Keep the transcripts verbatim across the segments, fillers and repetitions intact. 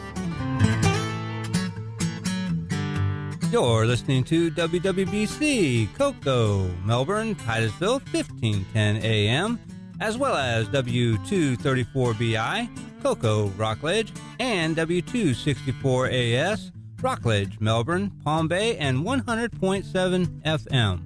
You're listening to W W B C, Cocoa, Melbourne, Titusville, fifteen ten A M, as well as W two thirty-four B I, Cocoa, Rockledge, and W two sixty-four A S, Rockledge, Melbourne, Palm Bay, and one hundred point seven F M.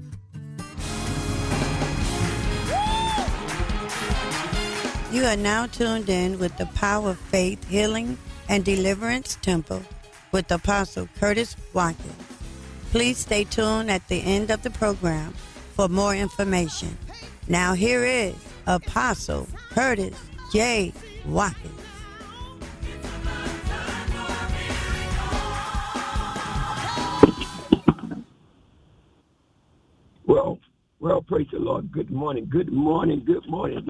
You are now tuned in with the Power of Faith, Healing, and Deliverance Temple with Apostle Curtis Watkins. Please stay tuned at the end of the program for more information. Now here is Apostle Curtis J. Watkins. Well, well, praise the Lord. Good morning, good morning, good morning.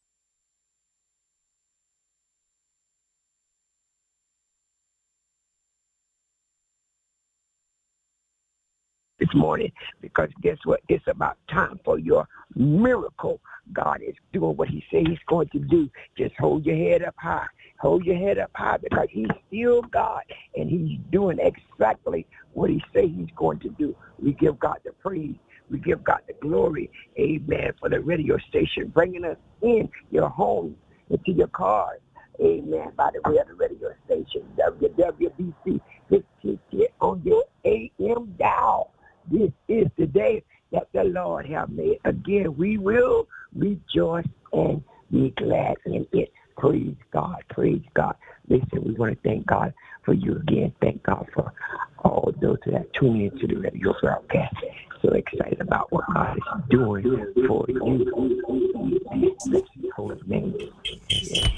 This morning, because guess what? It's about time for your miracle. God is doing what he said he's going to do. Just hold your head up high. Hold your head up high because he's still God, and he's doing exactly what he said he's going to do. We give God the praise. We give God the glory, amen, for the radio station, bringing us in your homes, into your cars, amen, by the way of the radio station, W W B C fifteen ten on your A M dial. This is the day that the Lord have made. Again, we will rejoice and be glad in it. Praise God. Praise God. Listen, we want to thank God for you again. Thank God for all those that tune into the radio broadcast. So excited about what God is doing for you. Bless his holy name. Yes.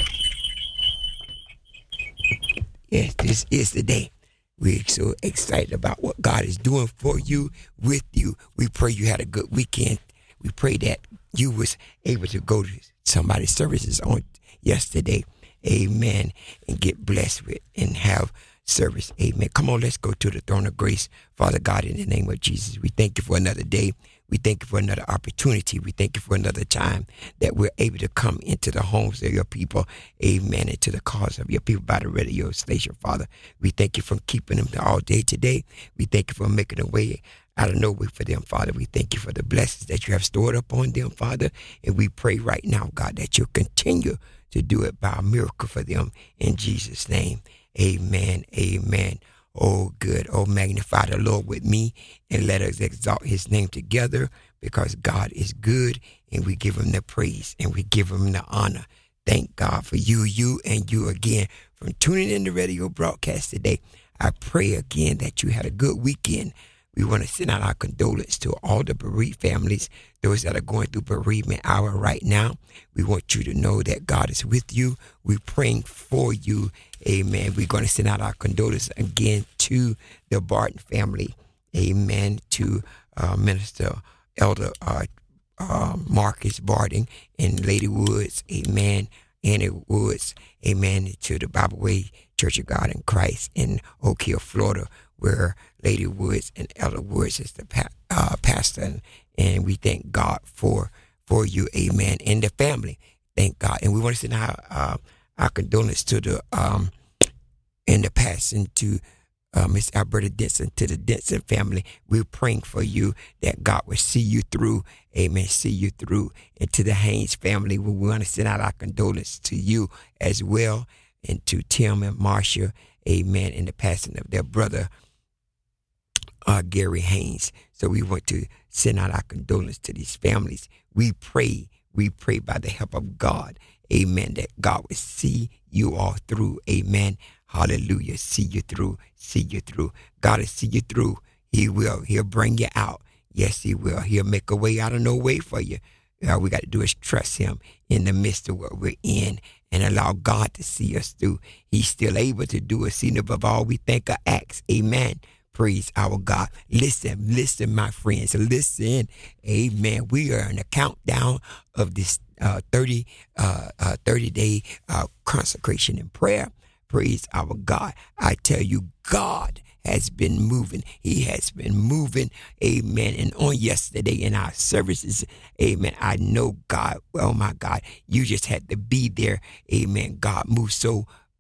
Yes, this is the day. We're so excited about what God is doing for you, with you. We pray you had a good weekend. We pray that you was able to go to somebody's services on yesterday. Amen. And get blessed with and have service. Amen. Come on, let's go to the throne of grace. Father God, in the name of Jesus, we thank you for another day. We thank you for another opportunity. We thank you for another time that we're able to come into the homes of your people. Amen. Into the cars of your people by the radio station, Father. We thank you for keeping them all day today. We thank you for making a way out of no way for them, Father. We thank you for the blessings that you have stored up on them, Father. And we pray right now, God, that you'll continue to do it by a miracle for them in Jesus' name. Amen. Amen. Oh, good. Oh, magnify the Lord with me and let us exalt his name together, because God is good and we give him the praise and we give him the honor. Thank God for you, you, and you again from tuning in the radio broadcast today. I pray again that you had a good weekend. We want to send out our condolence to all the bereaved families, those that are going through bereavement hour right now. We want you to know that God is with you. We're praying for you. Amen. We're going to send out our condolences again to the Barton family. Amen. To uh, Minister Elder uh, uh, Marcus Barton and Lady Woods. Amen. Annie Woods. Amen. To the Bible Way Church of God in Christ in Oak Hill, Florida, where Lady Woods and Elder Woods is the pa- uh, pastor, and, and we thank God for for you, amen, and the family. Thank God, and we want to send our uh, our condolences to the um in the passing to uh, Miss Alberta Denson, to the Denson family. We're praying for you that God will see you through, amen, see you through, and to the Haynes family, we want to send out our condolences to you as well, and to Tim and Marcia, amen, in the passing of their brother. Uh, Gary Haynes. So we want to send out our condolences to these families. We pray, we pray by the help of God, amen, that God will see you all through, amen, hallelujah, see you through, see you through. God will see you through. He will. He'll bring you out. Yes, he will. He'll make a way out of no way for you. All we got to do is trust him in the midst of what we're in and allow God to see us through. He's still able to do exceeding above all we think or ask, amen. Praise our God. Listen, listen, my friends, listen. Amen. We are in a countdown of this uh, thirty, uh, uh, thirty day uh, consecration and prayer. Praise our God. I tell you, God has been moving. He has been moving. Amen. And on yesterday in our services, amen, I know God, oh my God, you just had to be there. Amen. God moved so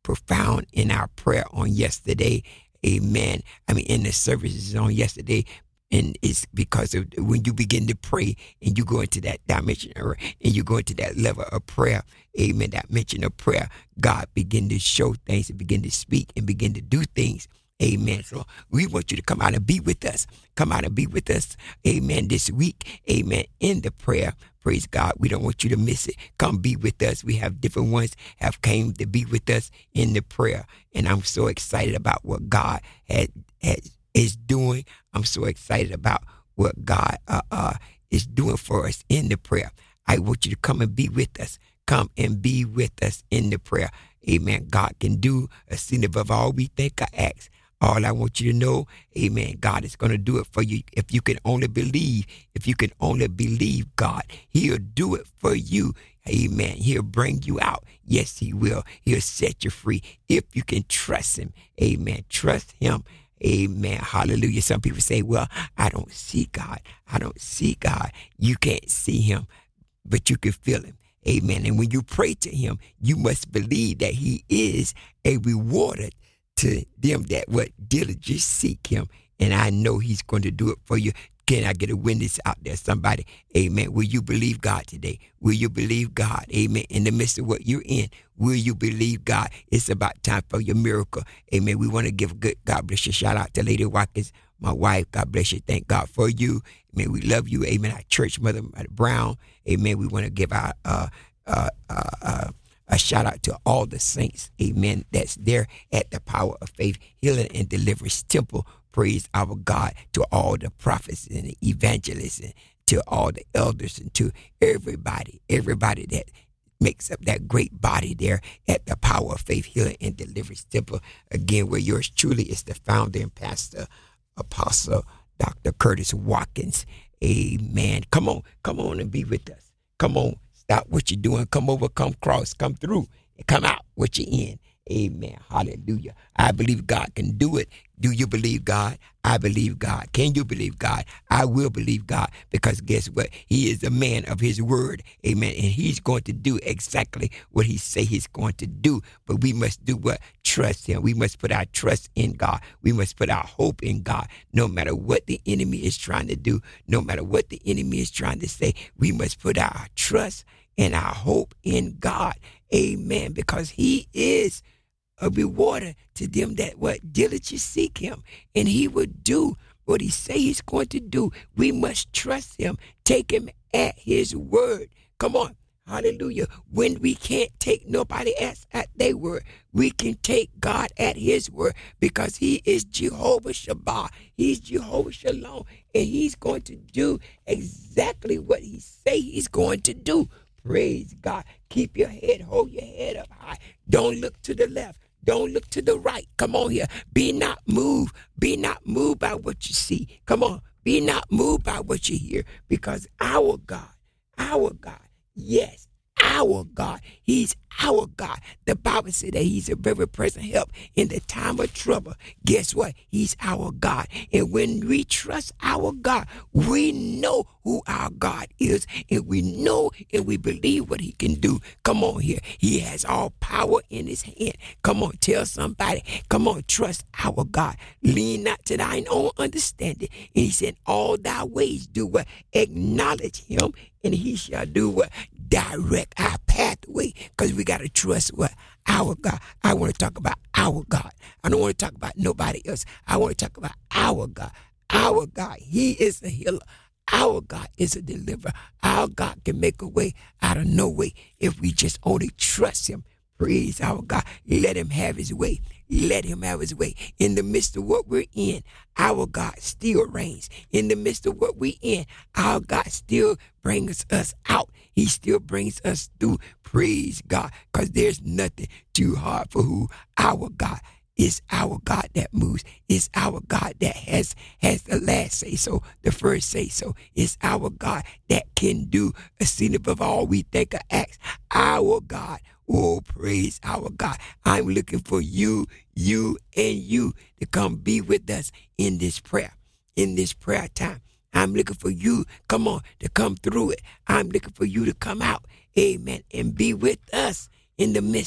profound in our prayer on yesterday. Amen. I mean, in the services on yesterday. And it's because of when you begin to pray and you go into that dimension or, and you go into that level of prayer, amen, that mention of prayer, God begin to show things and begin to speak and begin to do things. Amen. So we want you to come out and be with us. Come out and be with us. Amen. This week. Amen. In the prayer. Praise God. We don't want you to miss it. Come be with us. We have different ones have came to be with us in the prayer. And I'm so excited about what God had, had is doing. I'm so excited about what God uh, uh, is doing for us in the prayer. I want you to come and be with us. Come and be with us in the prayer. Amen. God can do a sin above all we think or ask. All I want you to know, amen, God is going to do it for you. If you can only believe, if you can only believe God, he'll do it for you. Amen. He'll bring you out. Yes, he will. He'll set you free if you can trust him. Amen. Trust him. Amen. Hallelujah. Some people say, well, I don't see God. I don't see God. You can't see him, but you can feel him. Amen. And when you pray to him, you must believe that he is a rewarder to them that what diligently seek him. And I know he's going to do it for you. Can I get a witness out there? Somebody, amen. Will you believe God today? Will you believe God? Amen. In the midst of what you're in, will you believe God? It's about time for your miracle. Amen. We want to give a good God bless you. Shout out to Lady Watkins, my wife. God bless you. Thank God for you. Amen. We love you. Amen. Our church mother, Mother Brown. Amen. We want to give our uh, uh, uh, uh, a shout out to all the saints. Amen. That's there at the Power of Faith Healing and Deliverance Temple. Praise our God, to all the prophets and the evangelists and to all the elders and to everybody, everybody that makes up that great body there at the Power of Faith Healing and Deliverance Temple. Again, where yours truly is the founder and pastor, Apostle Doctor Curtis Watkins. Amen. Come on, come on and be with us. Come on, stop what you're doing. Come over, come cross, come through, and come out what you're in. Amen. Hallelujah. I believe God can do it. Do you believe God? I believe God. Can you believe God? I will believe God, because guess what? He is a man of his word. Amen. And he's going to do exactly what he say he's going to do. But we must do what? Trust him. We must put our trust in God. We must put our hope in God. No matter what the enemy is trying to do, no matter what the enemy is trying to say, we must put our trust and our hope in God. Amen. Because he is a rewarder to them that what diligently seek him, and he will do what he say he's going to do. We must trust him, take him at his word. Come on. Hallelujah. When we can't take nobody else at their word, we can take God at his word, because he is Jehovah Shabbat. He's Jehovah Shalom, and he's going to do exactly what he say he's going to do. Praise God. Keep your head, hold your head up high. Don't look to the left. Don't look to the right. Come on here. Be not moved. Be not moved by what you see. Come on. Be not moved by what you hear, because our God, our God, yes, our God, he's our God. The Bible said that he's a very present help in the time of trouble. Guess what? He's our God. And when we trust our God, we know who our God is, and we know and we believe what he can do. Come on here. He has all power in his hand. Come on, tell somebody. Come on, trust our God. Lean not to thine own understanding. And he said, all thy ways do what? Acknowledge him, and he shall do what? Direct our pathway, because we got to trust what? Our God. I want to talk about our God. I don't want to talk about nobody else. I want to talk about our God. Our God, he is a healer. Our God is a deliverer. Our God can make a way out of no way if we just only trust him. Praise our God. Let him have his way. Let him have his way. In the midst of what we're in, our God still reigns. In the midst of what we're in, our God still brings us out. He still brings us through. Praise God. Because there's nothing too hard for who? Our God. It's our God that moves. It's our God that has, has the last say so, the first say so. It's our God that can do a sin above all we think or act. Our God. Oh, praise our God. I'm looking for you, you, and you to come be with us in this prayer, in this prayer time. I'm looking for you, come on, to come through it. I'm looking for you to come out, amen, and be with us in the midst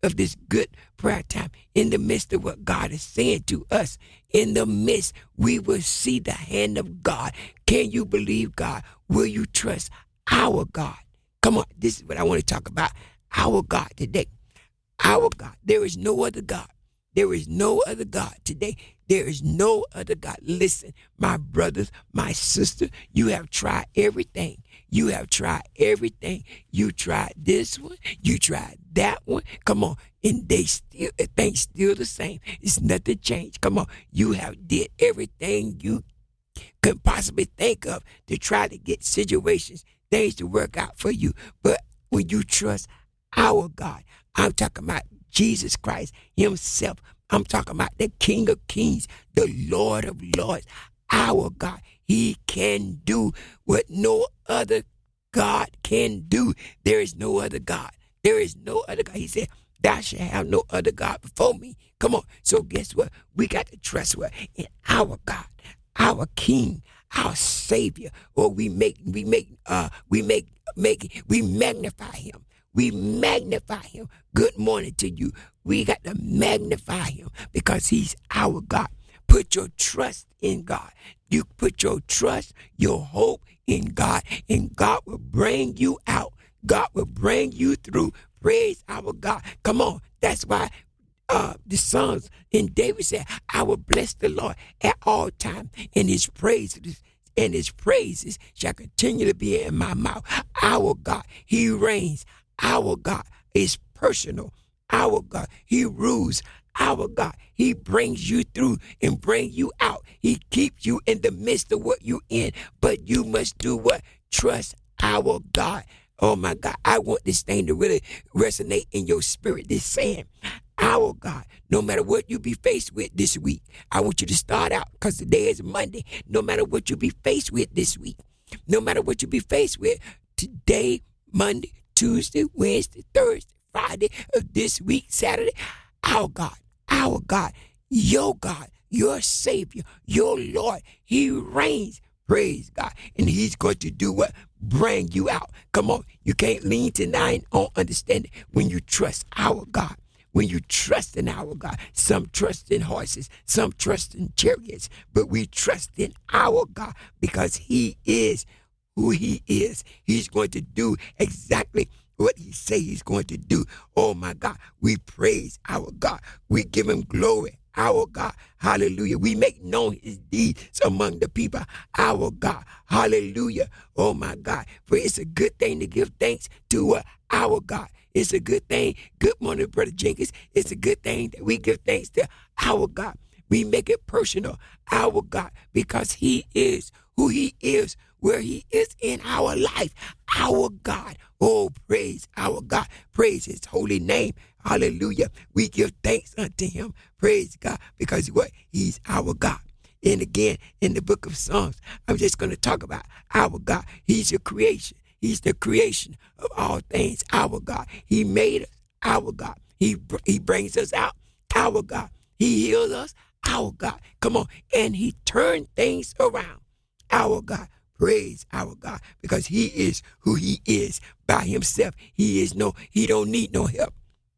of this good prayer time, in the midst of what God is saying to us, in the midst, we will see the hand of God. Can you believe God? Will you trust our God? Come on, this is what I want to talk about. Our God today. Our God. There is no other God. There is no other God today. There is no other God. Listen, my brothers, my sisters, you have tried everything. You have tried everything. You tried this one. You tried that one. Come on. And they still, things still the same. It's nothing changed. Come on. You have did everything you could possibly think of to try to get situations, things to work out for you. But when you trust our God, I'm talking about Jesus Christ himself. I'm talking about the King of Kings, the Lord of Lords, our God. He can do what no other God can do. There is no other God. There is no other God. He said, thou shalt have no other God before me. Come on. So guess what? We got to trust what? In our God, our King, our Savior. Or we make, we make, uh, we make, make, we magnify him. We magnify him. Good morning to you. We got to magnify him because he's our God. Put your trust in God. You put your trust, your hope in God, and God will bring you out. God will bring you through. Praise our God. Come on. That's why uh, the Psalms and David said, I will bless the Lord at all times, and his praises and his praises shall continue to be in my mouth. Our God, he reigns. Our God is personal. Our God, he rules. Our God, he brings you through and bring you out. He keeps you in the midst of what you're in. But you must do what? Trust our God. Oh my God, I want this thing to really resonate in your spirit. This saying, our God, no matter what you be faced with this week, I want you to start out because today is Monday. No matter what you be faced with this week, no matter what you be faced with today, Monday, Tuesday, Wednesday, Thursday, Friday of this week, Saturday, our God, our God, your God, your Savior, your Lord, he reigns. Praise God. And he's going to do what? Bring you out. Come on. You can't lean tonight on understanding when you trust our God. When you trust in our God. Some trust in horses, some trust in chariots, but we trust in our God because he is who he is. He's going to do exactly what he say he's going to do. Oh my God, we praise our God. We give him glory. Our God, hallelujah. We make known his deeds among the people. Our God, hallelujah. Oh my God, for it's a good thing to give thanks to uh, our God. It's a good thing. Good morning, Brother Jenkins. It's a good thing that we give thanks to our God. We make it personal, our God, because he is who he is, where he is in our life. Our God. Oh, praise our God. Praise his holy name. Hallelujah. We give thanks unto him. Praise God. Because what? He's our God. And again, in the book of Psalms, I'm just going to talk about our God. He's your creation. He's the creation of all things. Our God. He made us. Our God. He, he brings us out. Our God. He heals us. Our God. Come on. And he turned things around. Our God. Praise our God, because he is who he is by himself. He is no, he don't need no help.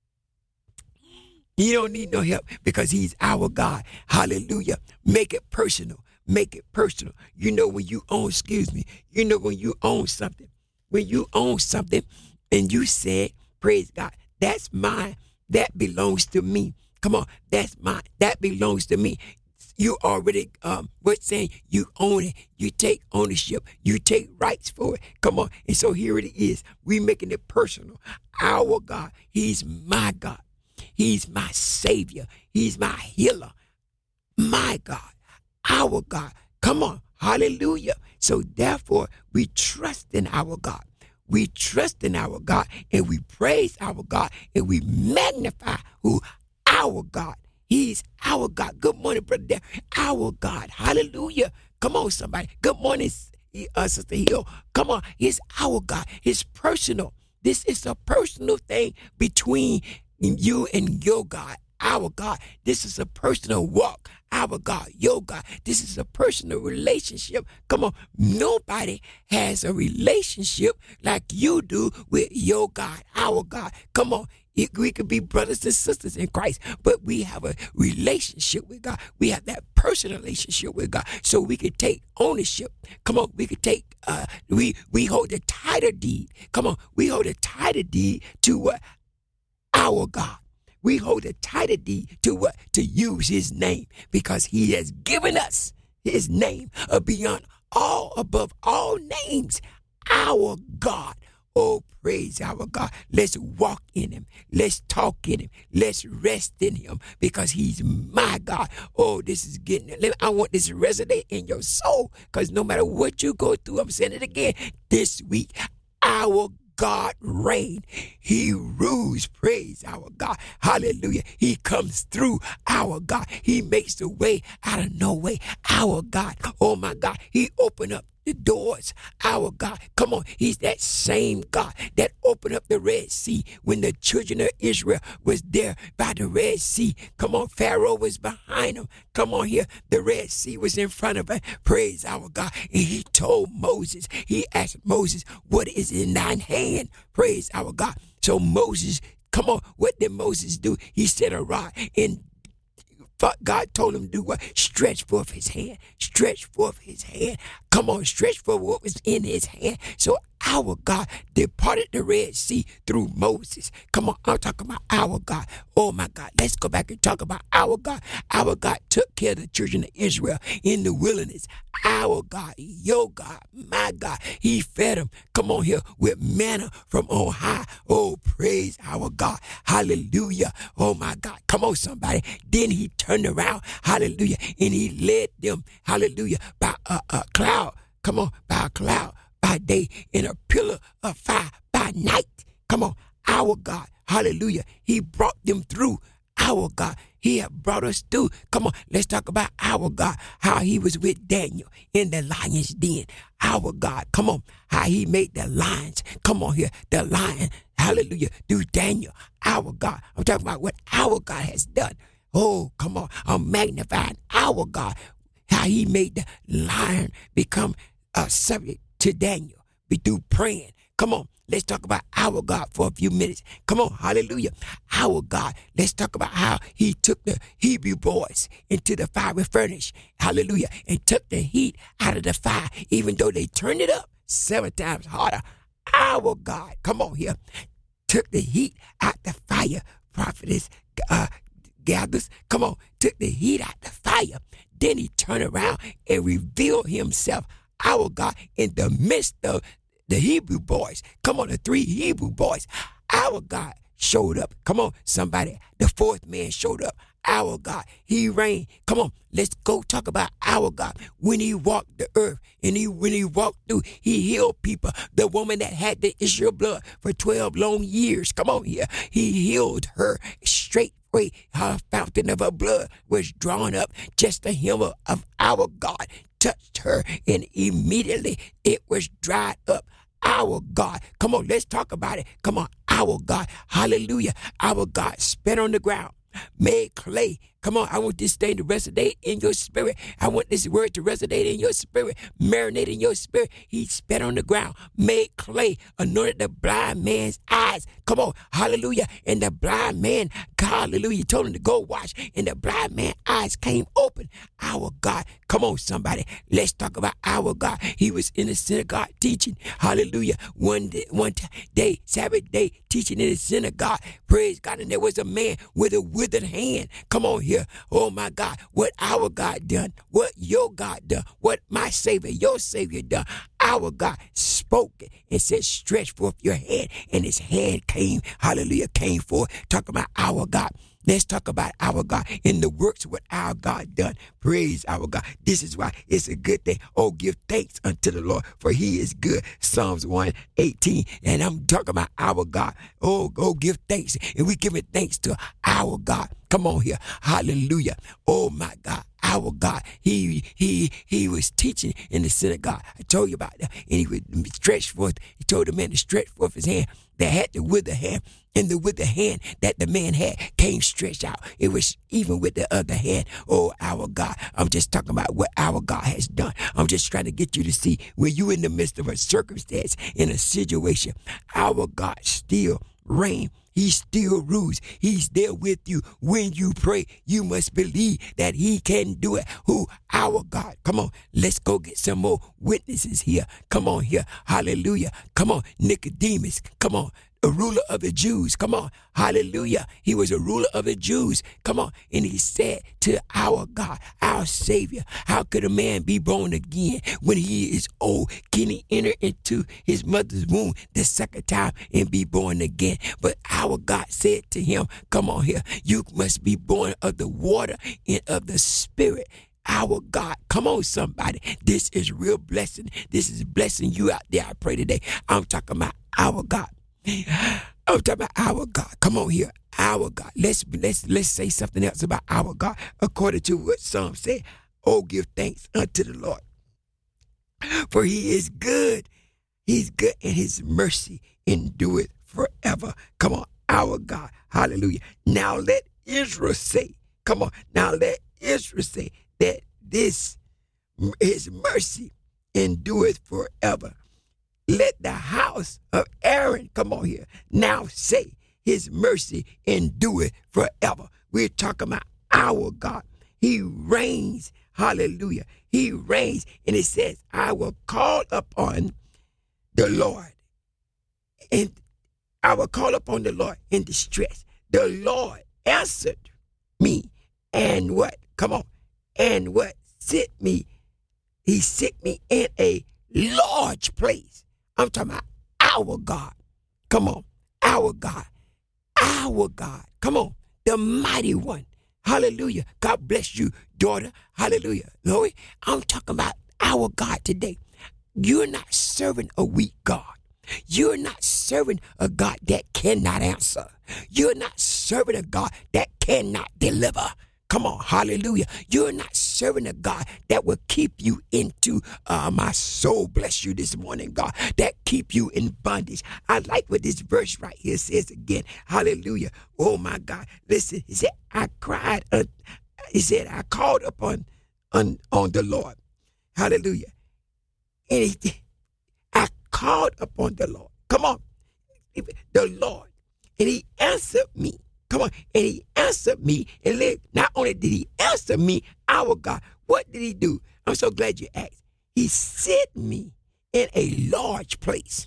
He don't need no help because he's our God. Hallelujah. Make it personal. Make it personal. You know when you own, excuse me, you know when you own something. When you own something and you said, praise God, that's mine. That belongs to me. Come on, that's mine. That belongs to me. You already, um, what's saying, you own it. You take ownership. You take rights for it. Come on. And so here it is. We making it personal. Our God, he's my God. He's my Savior. He's my healer. My God, our God. Come on. Hallelujah. So therefore, we trust in our God. We trust in our God and we praise our God and we magnify who our God. He's our God. Good morning, Brother Darren. Our God. Hallelujah. Come on, somebody. Good morning, uh, Sister Hill. Come on. He's our God. It's personal. This is a personal thing between you and your God. Our God. This is a personal walk. Our God. Your God. This is a personal relationship. Come on. Nobody has a relationship like you do with your God. Our God. Come on. We could be brothers and sisters in Christ, but we have a relationship with God. We have that personal relationship with God, so we could take ownership. Come on, we could take. Uh, we we hold the title deed. Come on, we hold the title deed to uh, our God. We hold the title deed to what? Uh, to use His name, because He has given us His name uh, beyond all, above all names. Our God. Oh, praise our God. Let's walk in Him. Let's talk in Him. Let's rest in Him, because He's my God. Oh, this is getting, I want this to resonate in your soul, because no matter what you go through, I'm saying it again, this week, our God reign. He rules. Praise our God. Hallelujah. He comes through. Our God. He makes the way out of no way. Our God. Oh my God. He opened up the doors. Our God. Come on. He's that same God that opened up the Red Sea when the children of Israel was there by the Red Sea. Come on. Pharaoh was behind them. Come on here. The Red Sea was in front of him. Praise our God. And he told Moses, he asked Moses, what is in thine hand? Praise our God. So Moses, come on. What did Moses do? He set a rod, and God told him to do what? Stretch forth his hand. Stretch forth his hand. Come on, stretch forth what was in his hand. So our God departed the Red Sea through Moses. Come on, I'm talking about our God. Oh my God, let's go back and talk about our God. Our God took care of the children of Israel in the wilderness. Our God, your God, my God, He fed them. Come on here with manna from on high. Oh, praise our God. Hallelujah. Oh my God. Come on, somebody. Then He turned around. Hallelujah. And He led them. Hallelujah. By a, a cloud. Come on. By a cloud by day, in a pillar of fire by night. Come on. Our God. Hallelujah. He brought them through. Our God. He have brought us through. Come on, let's talk about our God, how He was with Daniel in the lion's den. Our God, come on, how He made the lions. Come on here, the lion, hallelujah, through Daniel. Our God, I'm talking about what our God has done. Oh, come on, I'm magnifying our God, how He made the lion become a subject to Daniel be through praying. Come on. Let's talk about our God for a few minutes. Come on, hallelujah. Our God. Let's talk about how He took the Hebrew boys into the fiery furnace. Hallelujah. And took the heat out of the fire, even though they turned it up seven times harder. Our God, come on here, took the heat out the fire. Prophetess uh, gathers, come on, took the heat out the fire. Then He turned around and revealed Himself, our God, in the midst of the Hebrew boys. Come on, the three Hebrew boys. Our God showed up. Come on, somebody. The fourth man showed up. Our God. He reigned. Come on, let's go talk about our God. When He walked the earth, and he when He walked through, He healed people. The woman that had the issue of blood for twelve long years. Come on here. He healed her straight away. Her fountain of her blood was drawn up. Just the hem of our God touched her, and immediately it was dried up. Our God. Come on, let's talk about it. Come on, our God. Hallelujah. Our God spat on the ground, made clay. Come on, I want this thing to resonate in your spirit. I want this word to resonate in your spirit, marinate in your spirit. He spat on the ground, made clay, anointed the blind man's eyes. Come on, hallelujah. And the blind man, hallelujah, told him to go wash, and the blind man's eyes came open. Our God. Come on, somebody. Let's talk about our God. He was in the synagogue teaching. Hallelujah. One day, one day, Sabbath day, teaching in the synagogue. Praise God. And there was a man with a withered hand. Come on here. Oh my God. What our God done. What your God done. What my Savior, your Savior done. Our God spoke and said, stretch forth your hand. And his hand came. Hallelujah. Came forth. Talk about our God. Let's talk about our God in the works of what our God done. Praise our God. This is why it's a good thing. Oh, give thanks unto the Lord, for He is good. Psalms one eighteen. And I'm talking about our God. Oh, go give thanks. And we giving thanks to our God. Come on here. Hallelujah. Oh, my God. Our God. He he he was teaching in the synagogue. I told you about that. And he would stretch forth. He told the man to stretch forth his hand. That had the withered hand. And the withered hand that the man had came stretched out. It was even with the other hand. Oh, our God. I'm just talking about what our God has done. I'm just trying to get you to see when you're in the midst of a circumstance, in a situation, our God still reign. He still rules. He's there with you. When you pray, you must believe that he can do it. Who? Our God. Come on. Let's go get some more witnesses here. Come on here. Hallelujah. Come on. Nicodemus. Come on. A ruler of the Jews. Come on. Hallelujah. He was a ruler of the Jews. Come on. And he said to our God, our Savior, how could a man be born again when he is old? Can he enter into his mother's womb the second time and be born again? But our God said to him, come on here, you must be born of the water and of the Spirit. Our God, come on, somebody. This is real blessing. This is blessing you out there. I pray today. I'm talking about our God. I'm talking about our God. Come on here. Our God. Let's let's let's say something else about our God. According to what Psalm said, oh, give thanks unto the Lord. For he is good. He's good, and his mercy endureth forever. Come on, our God. Hallelujah. Now let Israel say, come on, now let Israel say that this his mercy endureth forever. Let the house of Aaron, come on here, now say his mercy endureth forever. We're talking about our God. He reigns. Hallelujah. He reigns. And it says, I will call upon the Lord. And I will call upon the Lord in distress. The Lord answered me. And what? Come on. And what? Sit me. He sit me in a large place. I'm talking about our God. Come on. Our God. Our God. Come on. The mighty one. Hallelujah. God bless you, daughter. Hallelujah. Lord, I'm talking about our God today. You're not serving a weak God. You're not serving a God that cannot answer. You're not serving a God that cannot deliver. Come on, hallelujah. You're not serving a God that will keep you into, uh, my soul bless you this morning, God, that keep you in bondage. I like what this verse right here says again. Hallelujah. Oh, my God. Listen, he said, I cried. Uh, he said, I called upon on, on the Lord. Hallelujah. And he, I called upon the Lord. Come on. The Lord. And he answered me. Come on. And he answered me. And look, not only did he answer me, our God, what did he do? I'm so glad you asked. He set me in a large place.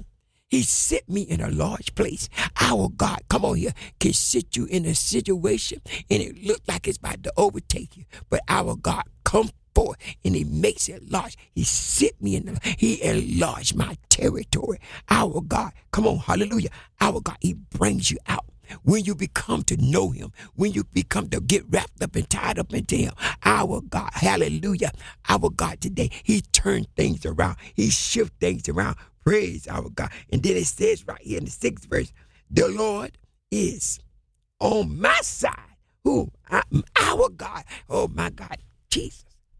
He set me in a large place. Our God, come on here, can sit you in a situation and it look like it's about to overtake you. But our God, come forth and he makes it large. He set me in the, he enlarged my territory. Our God, come on, hallelujah. Our God, he brings you out. When you become to know him, when you become to get wrapped up and tied up into him, our God, hallelujah, our God today, he turned things around. He shift things around. Praise our God. And then it says right here in the sixth verse, the Lord is on my side. Who? I, our God. Oh, my God, Jesus.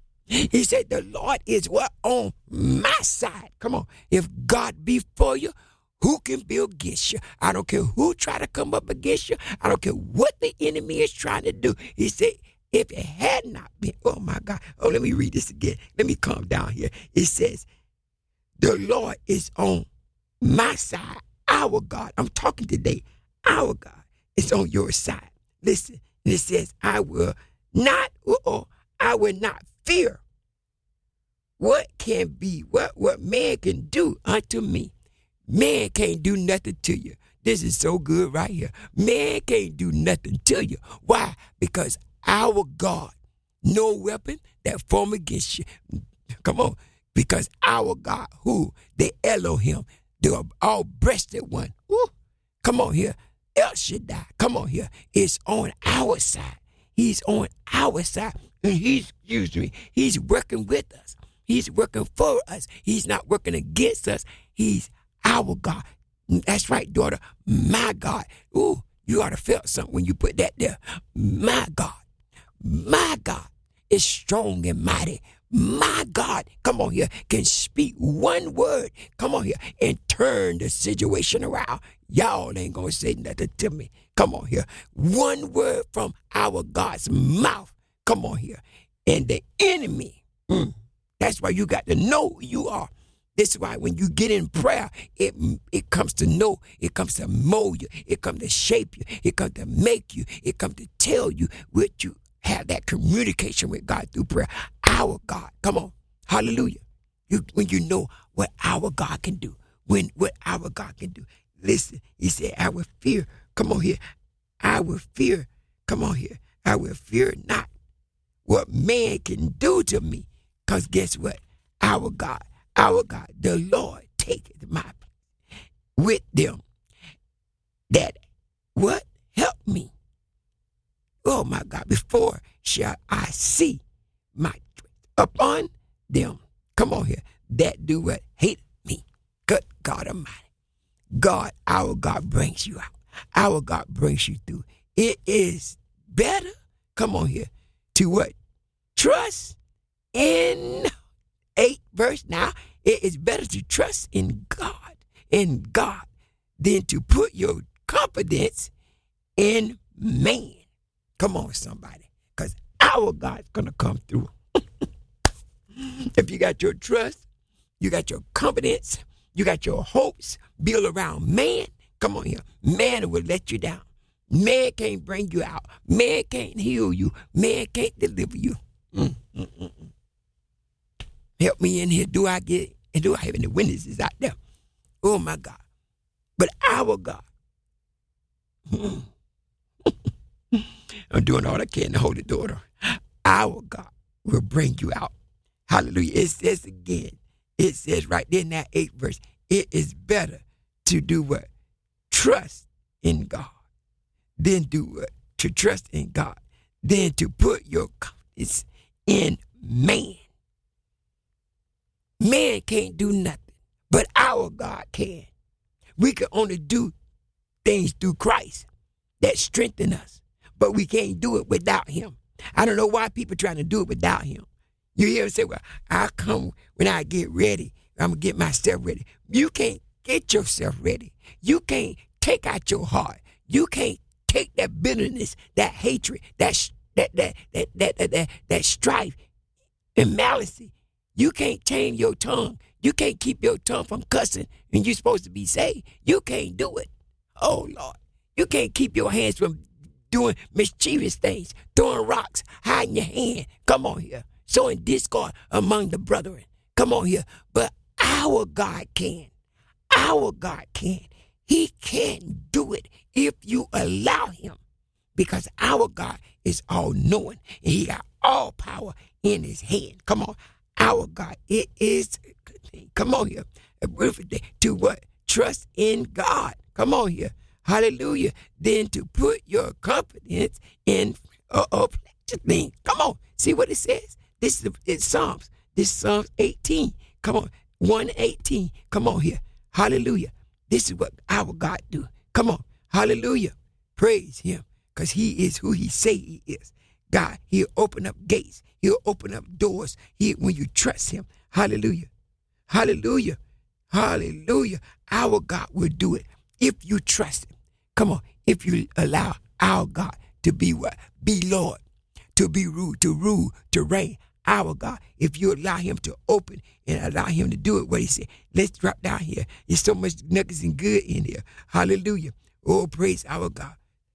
He said the Lord is what? On my side. Come on. If God be for you, who can be against you? I don't care who try to come up against you. I don't care what the enemy is trying to do. He said, if it had not been, oh my God. Oh, let me read this again. Let me calm down here. It says, the Lord is on my side. Our God. I'm talking today. Our God is on your side. Listen. And it says, I will not, uh-oh, I will not fear what can be, what, what man can do unto me. Man can't do nothing to you. This is so good right here. Man can't do nothing to you. Why? Because our God, no weapon that form against you. Come on. Because our God, who? The Elohim, the all-breasted one. Woo. Come on here. El Shaddai, come on here. It's on our side. He's on our side. And he's, excuse me, he's working with us. He's working for us. He's not working against us. He's our God. That's right, daughter. My God. Ooh, you ought to feel something when you put that there. My God. My God is strong and mighty. My God, come on here, can speak one word, come on here, and turn the situation around. Y'all ain't gonna say nothing to me. Come on here. One word from our God's mouth. Come on here. And the enemy, mm, that's why you got to know who you are. This is why when you get in prayer, it it comes to know, it comes to mold you, it comes to shape you, it comes to make you, it comes to tell you what you have that communication with God through prayer. Our God, come on, hallelujah. You, when you know what our God can do, when what our God can do. Listen, he said, I will fear, come on here, I will fear, come on here, I will fear not what man can do to me, because guess what? Our God, our God, the Lord taketh my place with them that what? Help me. Oh my God, before shall I see my strength upon them. Come on here. That do what? Hate me. Good God Almighty. God, our God brings you out. Our God brings you through. It is better, come on here, to what? Trust in eight verse now. It is better to trust in God, in God, than to put your confidence in man. Come on, somebody. Because our God's going to come through. If you got your trust, you got your confidence, you got your hopes built around man, come on here. Man will let you down. Man can't bring you out. Man can't heal you. Man can't deliver you. Mm, mm, mm, mm. Help me in here. Do I get, and do I have any witnesses out there? Oh, my God. But our God, mm, I'm doing all I can to hold the door. Our God will bring you out. Hallelujah. It says again, it says right there in that eighth verse, it is better to do what? Trust in God. Then do what? To trust in God. Then to put your confidence in man. Man can't do nothing, but our God can. We can only do things through Christ that strengthen us, but we can't do it without him. I don't know why people trying to do it without him. You hear him say, well, I'll come when I get ready. I'm going to get myself ready. You can't get yourself ready. You can't take out your heart. You can't take that bitterness, that hatred, that that that that that that, that, that strife and malice. You can't tame your tongue. You can't keep your tongue from cussing when you're supposed to be saved. You can't do it. Oh, Lord. You can't keep your hands from doing mischievous things, throwing rocks, hiding your hand. Come on here. Sowing discord among the brethren. Come on here. But our God can. Our God can. He can do it if you allow him. Because our God is all-knowing. And he got all power in his hand. Come on. Our God. It is, come on here. A beautiful day. To what? Trust in God. Come on here. Hallelujah. Then to put your confidence in a uh, thing. Come on. See what it says? This is it's Psalms. This is Psalms eighteen. Come on. one eighteen. Come on here. Hallelujah. This is what our God do. Come on. Hallelujah. Praise him. Because he is who he say he is. God, he'll open up gates. He'll open up doors. He, when you trust him. Hallelujah. Hallelujah. Hallelujah. Our God will do it if you trust him. Come on. If you allow our God to be what? Be Lord. To be ruled, to rule, to reign. Our God, if you allow him to open and allow him to do it, what he said, let's drop down here. There's so much nuggets and good in here. Hallelujah. Oh, praise our God.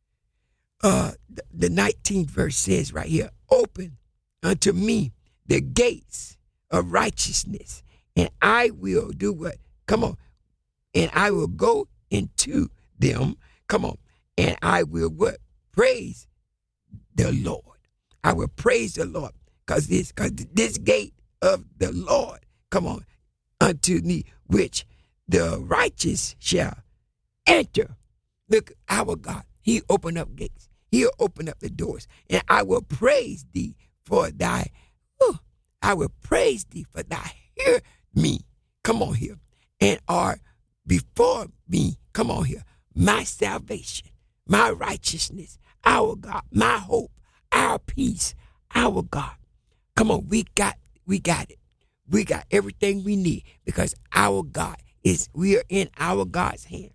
Uh, the, the nineteenth verse says right here, open unto me the gates of righteousness, and I will do what? Come on. And I will go into them. Come on. And I will what? Praise the Lord. I will praise the Lord because this, cause this gate of the Lord, come on, unto me, which the righteous shall enter. Look, our God, he opened up gates. He'll open up the doors. And I will praise thee for thy, whew, I will praise thee for thy hear me. Come on here. And are before me, come on here, my salvation, my righteousness, our God, my hope, our peace, our God. Come on, we got we got it. We got everything we need because our God is, we are in our God's hand.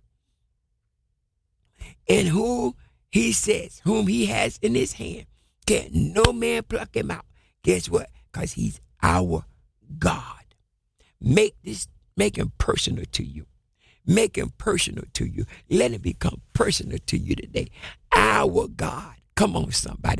And who he says, whom he has in his hand, can no man pluck him out. Guess what? Because he's our God. Make this Make him personal to you. Make him personal to you. Let him become personal to you today. Our God. Come on, somebody.